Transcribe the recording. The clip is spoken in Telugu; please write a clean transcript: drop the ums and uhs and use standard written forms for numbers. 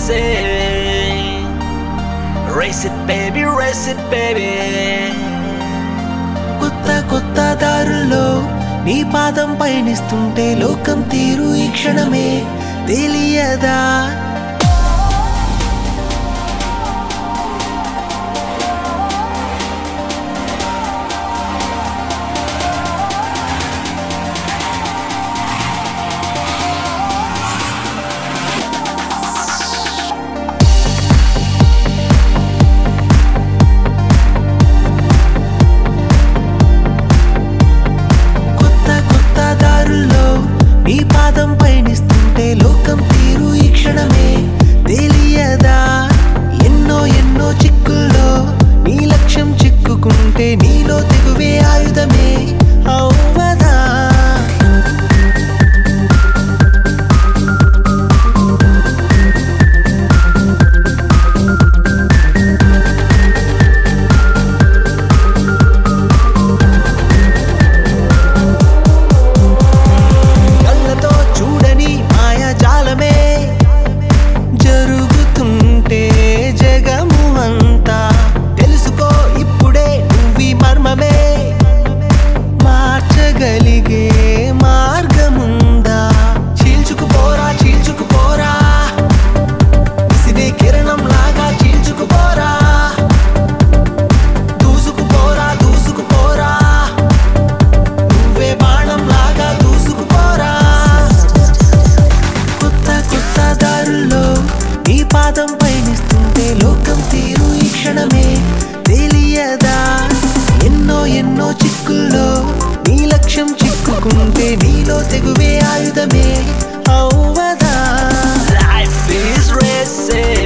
racing. Race it baby, race it baby. కొత్త కొత్త దారుల్లో నీ పాదం పయనిస్తుంటే లోకం తీరు ఈ క్షణమే తెలియదా? నీ పాదం పయనిస్తుంటే లోకం తీరు ఈ క్షణమే తెలియదా? ఎన్నో ఎన్నో చిక్కుల్లో నీ లక్ష్యం చిక్కుకుంటే నీలో తెగువే ఆయుధమే అవ్వదా? జరుగుతుంటే జగము అంతా తెలుసుకో ఇప్పుడే నువ్వు మర్మమే మార్చగలిగే మార్గముందా? చీల్చుకుపోరా చీల్చుకుపోరా సిదే కిరణం లాగా చీల్చుకుపోరా దూసుకుపోరా దూసుకుపోరా నువ్వే బాణం లాగా దూసుకుపోరా. కొత్త కొత్త దారుల్లో నీ పాదం పయనిస్తుంటే లోకం తీరు ఈ క్షణమే తెలియదా? ఎన్నో ఎన్నో చిక్కుల్లో నీ లక్ష్యం చిక్కుకుంటే నీలో తెగువే ఆయుధమే అవ్వదా? Life is racing.